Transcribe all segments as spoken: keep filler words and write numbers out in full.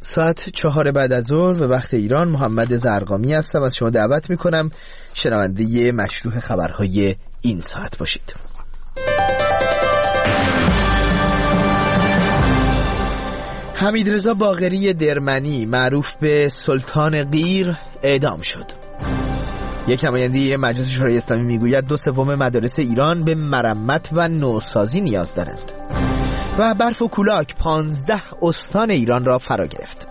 ساعت چهار بعد از ظهر به وقت ایران. محمد زرقامی هستم. از شما دعوت میکنم شنونده مشروع خبرهای این ساعت باشید. حمیدرضا باقری درمنی معروف به سلطان قیر اعدام شد. یک نماینده مجلس شورای اسلامی میگوید دو سوم مدارس ایران به مرمت و نوسازی نیاز دارند. و برف و کولاک پانزده استان ایران را فرا گرفت.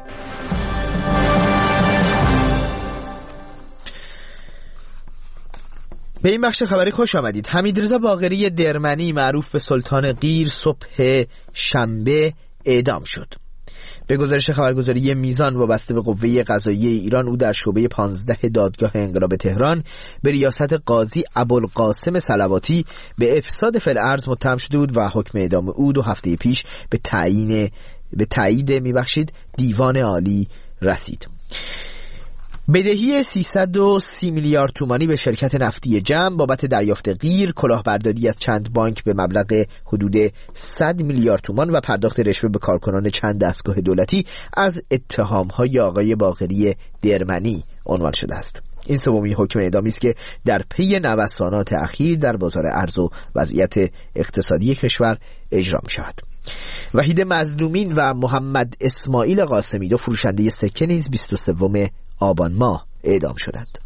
به این بخش خبری خوش آمدید. حمیدرضا باقری درمنی معروف به سلطان قیر صبح شنبه اعدام شد. به گزارش خبرگزاری میزان وابسته به قوه قضاییه ایران، او در شعبه پانزده دادگاه انقلاب تهران به ریاست قاضی ابوالقاسم صلواتی به افساد فی‌الارض متهم شده بود و حکم اعدام او دو هفته پیش به تعیین به تایید میبخشید دیوان عالی رسید. بدهی سیصد و سی میلیارد تومانی به شرکت نفتی جم بابت دریافت قیر، کلاهبرداری از چند بانک به مبلغ حدود صد میلیارد تومان و پرداخت رشوه به کارکنان چند دستگاه دولتی از اتهام‌های آقای باقری درمنی عنوان شده است. این سومین حکم اعدامی است که در پی نوسانات اخیر در بازار ارز و وضعیت اقتصادی کشور اجرا می شود. وحید مظلومین و محمد اسماعیل قاسمی، دو فروشنده سکه، نیز بیست و سوم آبان ماه اعدام شدند.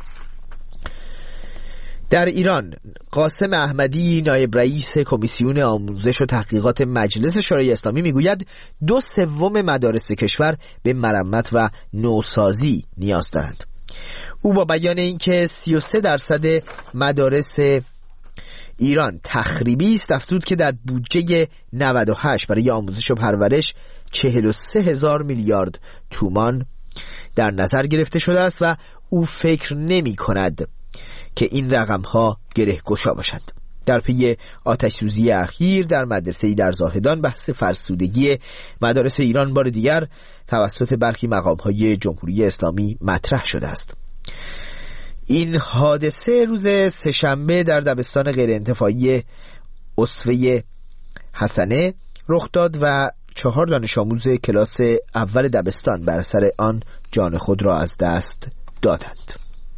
در ایران قاسم احمدی، نایب رئیس کمیسیون آموزش و تحقیقات مجلس شورای اسلامی، میگوید دو سوم مدارس کشور به مرمت و نوسازی نیاز دارند. او با بیان اینکه سی و سه درصد مدارس ایران تخریبی است افزود که در بودجه نود و هشت برای آموزش و پرورش چهل و سه هزار میلیارد تومان در نظر گرفته شده است و او فکر نمی کند که این رقم ها گره گشا باشند. در پی آتش سوزی اخیر در مدرسه‌ای در زاهدان بحث فرسودگی مدارس ایران بار دیگر توسط برخی مقام‌های جمهوری اسلامی مطرح شده است. این حادثه روز سه‌شنبه در دبستان غیرانتفاعی اسوه حسنه رخ داد و چهار دانش آموز کلاس اول دبستان بر اثر آن جان خود را از دست دادند.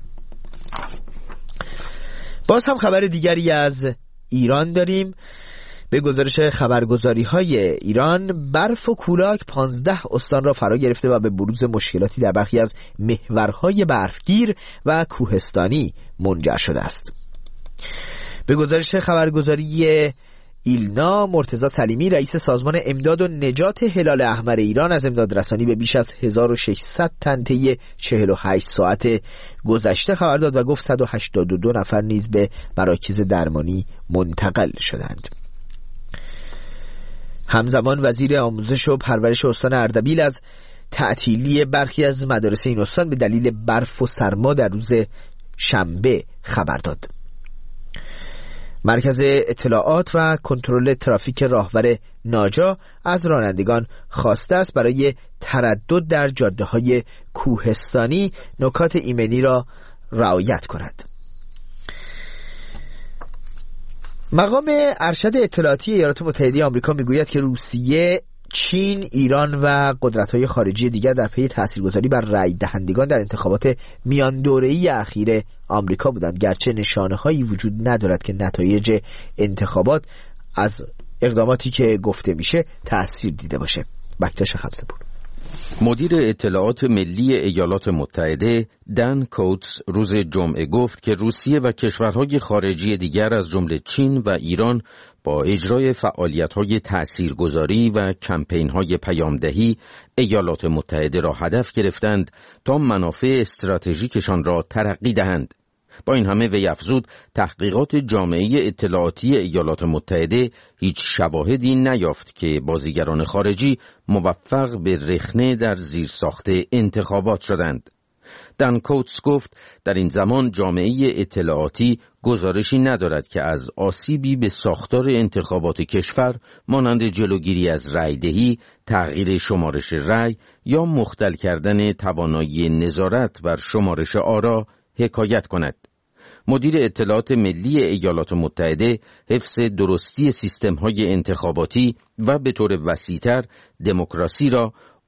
باز هم خبر دیگری از ایران داریم. به گزارش خبرگزاری های ایران برف و کولاک پانزده استان را فرا گرفته و به بروز مشکلاتی در برخی از محورهای برفگیر و کوهستانی منجر شده است. به گزارش خبرگزاری ایلنا، مرتضی سلیمی، رئیس سازمان امداد و نجات هلال احمر ایران، از امداد رسانی به بیش از هزار و ششصد تن طی چهل و هشت ساعت گذشته خبر داد و گفت صد و هشتاد و دو نفر نیز به مراکز درمانی منتقل شدند. همزمان وزیر آموزش و پرورش استان اردبیل از تعطیلی برخی از مدارس این استان به دلیل برف و سرما در روز شنبه خبر داد. مرکز اطلاعات و کنترل ترافیک راهور ناجا از رانندگان خواسته است برای تردد در جاده‌های کوهستانی نکات ایمنی را رعایت کنند. مقام ارشد اطلاعاتی ایالات متحده آمریکا میگوید که روسیه، چین، ایران و قدرت‌های خارجی دیگر در پی تاثیرگذاری بر رای دهندگان در انتخابات میان دوره‌ای اخیر آمریکا بودند، گرچه نشانه‌هایی وجود ندارد که نتایج انتخابات از اقداماتی که گفته میشه تأثیر دیده باشه. بکتاش خمسه‌پور. مدیر اطلاعات ملی ایالات متحده دن کوتس روز جمعه گفت که روسیه و کشورهای خارجی دیگر از جمله چین و ایران با اجرای فعالیت‌های تأثیرگذاری و کمپین‌های پیامدهی ایالات متحده را هدف گرفتند تا منافع استراتژیکشان را ترقی دهند. با این همه وی افزود تحقیقات جامعه اطلاعاتی ایالات متحده هیچ شواهدی نیافت که بازیگران خارجی موفق به رخنه در زیرساخت انتخابات شدند. دن کوتس گفت در این زمان جامعه اطلاعاتی گزارشی ندارد که از آسیبی به ساختار انتخابات کشور مانند جلوگیری از رأی‌دهی، تغییر شمارش رأی یا مختل کردن توانایی نظارت بر شمارش آرا حکایت کند. مدیر اطلاعات ملی ایالات متحده حفظ درستی سیستم‌های انتخاباتی و به طور وسیع‌تر دموکراسی را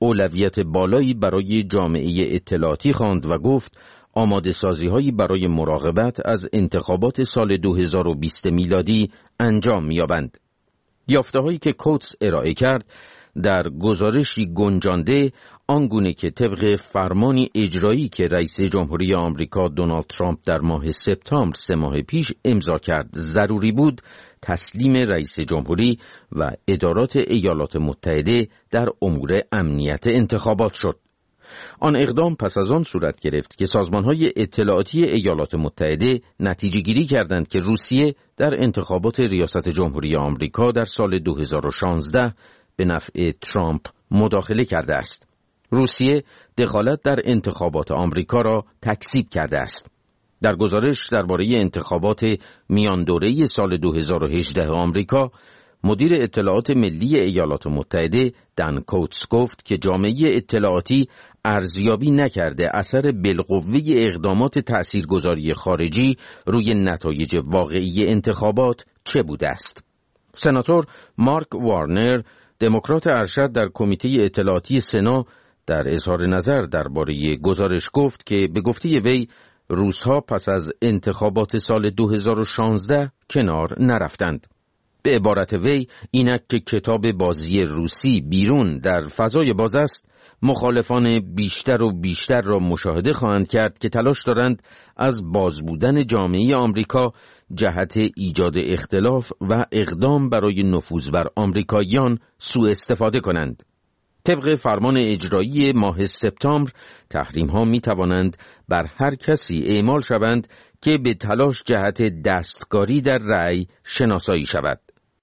اولویت بالایی برای جامعه اطلاعاتی خواند و گفت آماده سازی هایی برای مراقبت از انتخابات سال دو هزار و بیست میلادی انجام می‌یابند. یافته هایی که کوتس ارائه کرد در گزارشی گنجانده آنگونه که طبق فرمانی اجرایی که رئیس جمهوری آمریکا دونالد ترامپ در ماه سپتامبر سه ماه پیش امضا کرد ضروری بود، تسلیم رئیس جمهوری و ادارات ایالات متحده در امور امنیت انتخابات شد. آن اقدام پس از آن صورت گرفت که سازمان‌های اطلاعاتی ایالات متحده نتیجه گیری کردند که روسیه در انتخابات ریاست جمهوری آمریکا در سال دو هزار و شانزده به نفع ترامپ مداخله کرده است. روسیه دخالت در انتخابات آمریکا را تکذیب کرده است. در گزارش درباره انتخابات میان دوره‌ای سال دو هزار و هجده آمریکا، مدیر اطلاعات ملی ایالات متحده دن کوتس گفت که جامعه اطلاعاتی ارزیابی نکرده اثر بالقوه اقدامات تأثیرگذاری خارجی روی نتایج واقعی انتخابات چه بوده است. سناتور مارک وارنر، دموکرات ارشد در کمیته اطلاعاتی سنا، در اظهار نظر درباره گزارش گفت که به گفته وی روس‌ها پس از انتخابات سال دو هزار و شانزده کنار نرفتند. به عبارت وی اینک که کتاب بازی روسی بیرون در فضای باز است، مخالفان بیشتر و بیشتر را مشاهده خواهند کرد که تلاش دارند از باز بودن جامعه آمریکا جهت ایجاد اختلاف و اقدام برای نفوذ بر آمریکاییان سوء استفاده کنند. طبق فرمان اجرایی ماه سپتامبر، تحریم‌ها می‌توانند بر هر کسی اعمال شوند که به تلاش جهت دستکاری در رأی شناسایی شود.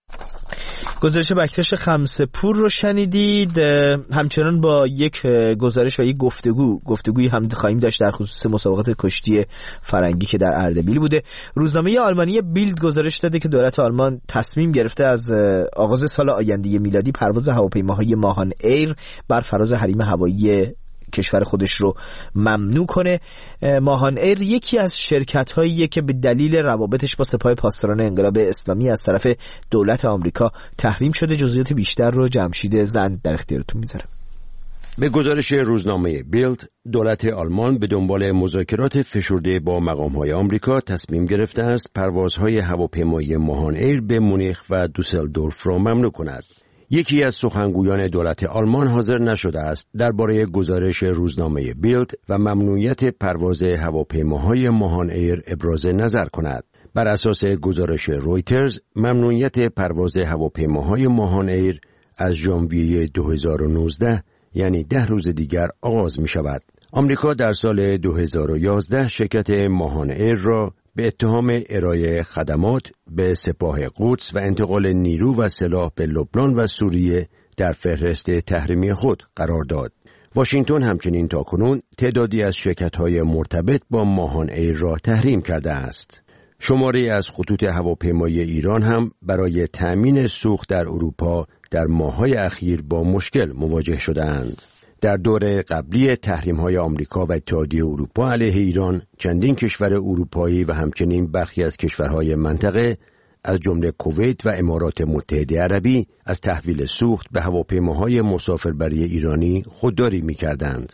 گزارش بکتش خمسه‌پور رو شنیدید. همچنان با یک گزارش و یک گفتگو گفتگویی هم خواهیم داشت در خصوص مسابقات کشتی فرنگی که در اردبیل بوده. روزنامه آلمانی بیلد گزارش داده که دولت آلمان تصمیم گرفته از آغاز سال آینده میلادی پرواز هواپیماهای ماهان ایر بر فراز حریم هوایی کشور خودش رو ممنوع کنه. ماهان ایر یکی از شرکت هاییه که به دلیل روابطش با سپاه پاسداران انقلاب اسلامی از طرف دولت آمریکا تحریم شده. جزئیات بیشتر رو جمشید زند در اختیارتون میذاره. به گزارش روزنامه بیلد، دولت آلمان به دنبال مذاکرات فشرده با مقام‌های آمریکا تصمیم گرفته است پروازهای هواپیمایی ماهان ایر به مونیخ و دوسلدورف را ممنوع کند. یکی از سخنگویان دولت آلمان حاضر نشده است درباره گزارش روزنامه بیلد و ممنوعیت پرواز هواپیماهای ماهان ایر ابراز نظر کند. بر اساس گزارش رویترز، ممنوعیت پرواز هواپیماهای ماهان ایر از ژانویه دو هزار و نوزده، یعنی ده روز دیگر آغاز می شود. آمریکا در سال دو هزار و یازده شرکت ماهان ایر را به اتهام ارائه خدمات به سپاه قدس و انتقال نیرو و سلاح به لبنان و سوریه در فهرست تحریمی خود قرار داد. واشنگتن همچنین تاکنون تعدادی از شرکت‌های مرتبط با ماهان ایر را تحریم کرده است. شماری از خطوط هواپیمایی ایران هم برای تأمین سوخت در اروپا در ماه‌های اخیر با مشکل مواجه شدند. در دور قبلی تحریم‌های آمریکا و اتحادیه اروپا علیه ایران، چندین کشور اروپایی و همچنین برخی از کشورهای منطقه از جمله کویت و امارات متحده عربی از تحویل سوخت به هواپیماهای مسافربری ایرانی خودداری می‌کردند.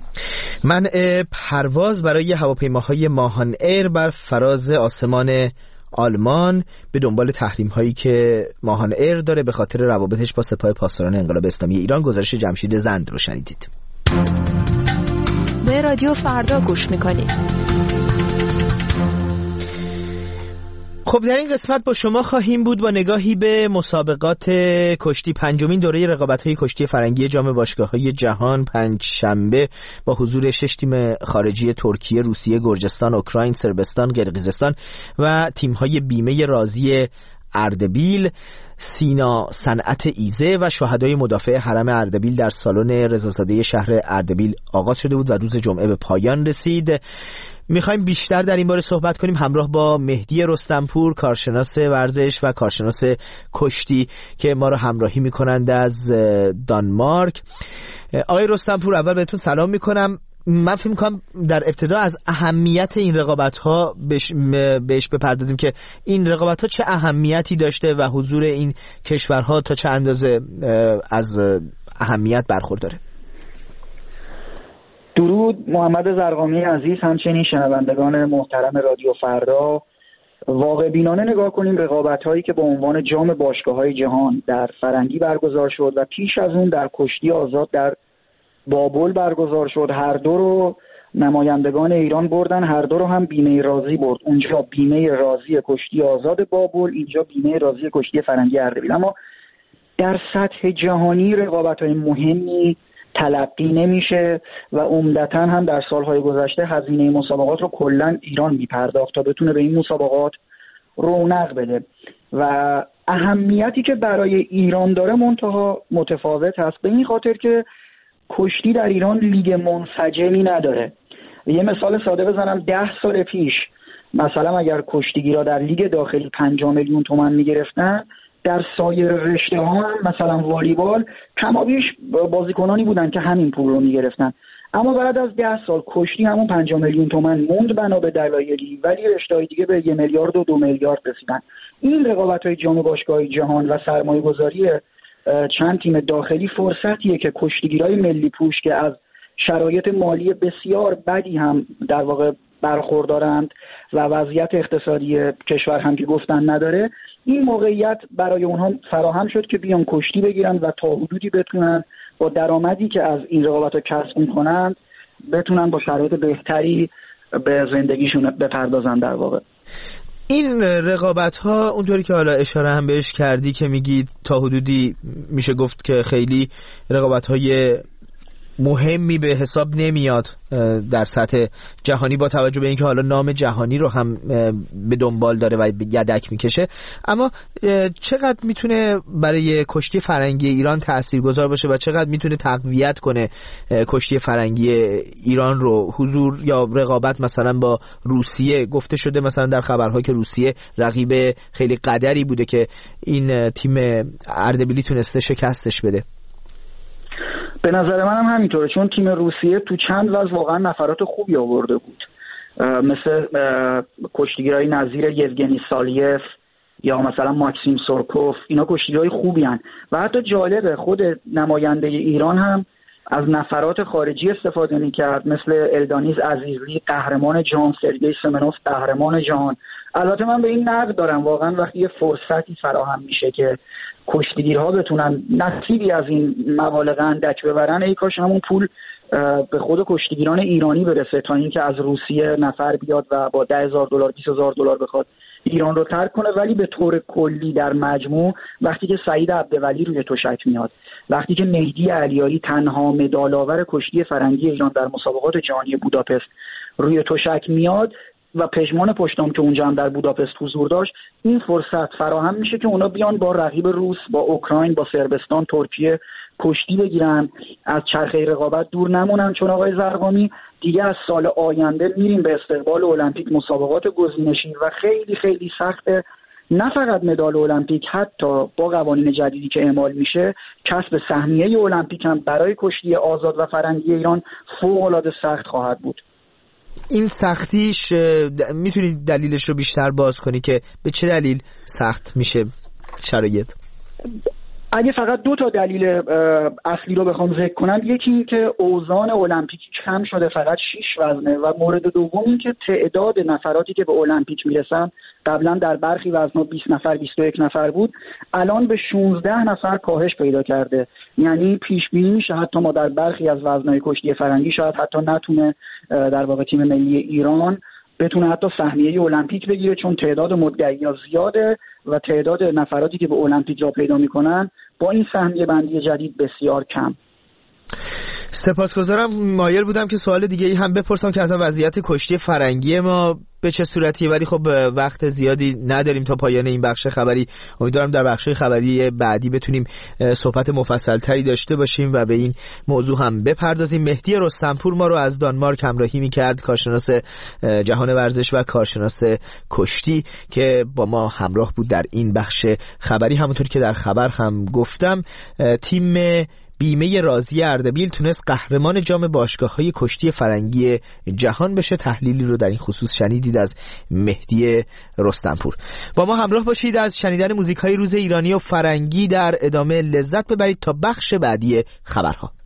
منع پرواز برای هواپیماهای ماهان ایر بر فراز آسمان آلمان به دنبال تحریم هایی که ماهان ایر داره به خاطر روابطش با سپاه پاسداران انقلاب اسلامی ایران. گزارش جمشید زند رو شنیدید. به رادیو فردا گوش میکنید. خب در این قسمت با شما خواهیم بود با نگاهی به مسابقات کشتی. پنجمین دوره رقابت‌های کشتی فرنگی جام باشگاه‌های جهان پنج شنبه با حضور شش تیم خارجی ترکیه، روسیه، گرجستان، اوکراین، صربستان، قرقیزستان و تیم‌های بیمه رازی اردبیل، سینا صنعت ایزه و شهدای مدافع حرم اردبیل در سالن رضازاده شهر اردبیل آغاز شده بود و روز جمعه به پایان رسید. میخوایم بیشتر در این باره صحبت کنیم همراه با مهدی رستمپور، کارشناس ورزش و کارشناس کشتی که ما رو همراهی میکنند از دانمارک. آقای رستمپور، اول بهتون سلام میکنم. من فکر میکنم در ابتدا از اهمیت این رقابت ها بهش, بهش بپردازیم که این رقابت ها چه اهمیتی داشته و حضور این کشورها تا چه اندازه از اهمیت برخورداره. درود محمد زرقامی عزیز، همچنین شنوندگان محترم رادیو فردا. واقع بینانه نگاه کنیم رقابت‌هایی که به عنوان جام باشگاه‌های جهان در فرنگی برگزار شد و پیش از اون در کشتی آزاد در بابل برگزار شد، هر دو رو نمایندگان ایران بردن، هر دو رو هم بیمه رازی برد. اونجا بیمه رازی کشتی آزاد بابل، اینجا بیمه رازی کشتی فرنگی اردبیل. اما در سطح جهانی رقابت‌های مهمی تلقی نمیشه و عمدتاً هم در سالهای گذشته هزینه مسابقات رو کلاً ایران میپرداخت تا بتونه به این مسابقات رونق بده و اهمیتی که برای ایران داره منتها متفاوت هست، به این خاطر که کشتی در ایران لیگ منسجمی نداره. یه مثال ساده بزنم، ده سال پیش مثلا اگر کشتیگیرا در لیگ داخلی پنجاه میلیون تومان میگرفتن، در سایر رشته ها هم مثلا والیبال کمابیش بازیکنانی بودن که همین پول رو میگرفتن. اما بعد از ده سال کشتی همون پنجاه میلیون تومان موند بنا به دلایلی، ولی رشته‌های دیگه به یک میلیارد و دو میلیارد رسیدن. این رقابت‌های جام باشگاه‌های جهان و سرمایه‌گذاری چند تیم داخلی فرصتیه که کشتیگیرای ملی پوش که از شرایط مالی بسیار بدی هم در واقع برخوردارند و وضعیت اقتصادی کشور هم که گفتن نداره، این موقعیت برای اونها فراهم شد که بیان کشتی بگیرن و تا حدودی بتونن با درآمدی که از این رقابت‌ها کسب می‌کنند بتونن با شرایط بهتری به زندگیشون بپردازن. در واقع این رقابت‌ها اونطوری که حالا اشاره هم بهش کردی که میگید تا حدودی میشه گفت که خیلی رقابت‌های مهمی به حساب نمیاد در سطح جهانی، با توجه به اینکه حالا نام جهانی رو هم به دنبال داره و به یدک میکشه، اما چقدر میتونه برای کشتی فرنگی ایران تاثیرگذار باشه و چقدر میتونه تقویت کنه کشتی فرنگی ایران رو؟ حضور یا رقابت مثلا با روسیه، گفته شده مثلا در خبرها که روسیه رقیب خیلی قدری بوده که این تیم اردبیلی تونسته شکستش بده. به نظر من هم همینطوره، چون تیم روسیه تو چند وضع واقعا نفرات خوبی آورده بود، مثل کشتیگیرای نظیر یوگنی سالیف یا مثلا ماکسیم سورکوف. اینا کشتیگیرای خوبی هن و حتی جالبه خود نماینده ایران هم از نفرات خارجی استفاده میکرد، مثل الدانیز عزیزلی قهرمان جهان، سرگئی سمنوف قهرمان جهان. البته من به این نقد دارم، واقعا وقتی یه فرصتی فراهم میشه که کشتیگیرها بتونن نصیبی از این مبالغ اندک ببرن، ای کاش همون پول به خود کشتیگیران ایرانی برسه تا اینکه از روسیه نفر بیاد و با ده هزار دلار بیست هزار دلار بخواد ایران رو ترک کنه. ولی به طور کلی در مجموع وقتی که سعید عبدولی روی تشک میاد، وقتی که مهدی علیاری تنها مدال آور کشتی فرنگی ایران در مسابقات جهانی بوداپست روی تشک میاد و پژمان پشتام که اونجا هم در بوداپست حضور داشت، این فرصت فراهم میشه که اونا بیان با رقیب روس، با اوکراین، با صربستان، ترکیه کشتی بگیرن، از چرخه رقابت دور نمونن. چون آقای زرقامی دیگه از سال آینده میریم به استقبال المپیک، مسابقات گزینشی و خیلی خیلی سخته. نه فقط مدال المپیک، حتی با قوانین جدیدی که اعمال میشه کسب سهمیه المپیک هم برای کشتی آزاد و فرنگی ایران فوق‌العاده سخت خواهد بود. این سختیش میتونی دلیلش رو بیشتر باز کنی که به چه دلیل سخت میشه شرایط؟ اگه فقط دو تا دلیل اصلی رو بخوام ذکر کنم، یکی این که اوزان المپیک کم شده، فقط شش وزنه، و مورد دوم این که تعداد نفراتی که به المپیک میرسن قبلا در برخی وزن‌ها بیست نفر بیست و یک نفر بود، الان به شانزده نفر کاهش پیدا کرده. یعنی پیش بینی میشه حتی ما در برخی از وزن‌های کشتی فرنگی شاید حتی نتونه در واقع تیم ملی ایران بتونه حتی سهمیه المپیک بگیره، چون تعداد مدعیان زیاده و تعداد نفراتی که به المپیک را پیدا میکنن با این سهمیه بندی جدید بسیار کم. سپاسگزارم. مایل بودم که سوال دیگه ای هم بپرسم که اصلا وضعیت کشتی فرنگی ما به چه صورتیه، ولی خب وقت زیادی نداریم تا پایان این بخش خبری. امیدوارم در بخش خبری بعدی بتونیم صحبت مفصل تری داشته باشیم و به این موضوع هم بپردازیم. مهدی رستمپور ما رو از دانمارک همراهی می‌کرد، کارشناس جهان ورزش و کارشناس کشتی که با ما همراه بود در این بخش خبری. همونطور که در خبر هم گفتم، تیم بیمه رازی اردبیل تونست قهرمان جام باشگاه‌های کشتی فرنگی جهان بشه. تحلیلی رو در این خصوص شنیدید از مهدی رستمپور. با ما همراه باشید، از شنیدن موزیک‌های روز ایرانی و فرنگی در ادامه لذت ببرید تا بخش بعدی خبرها.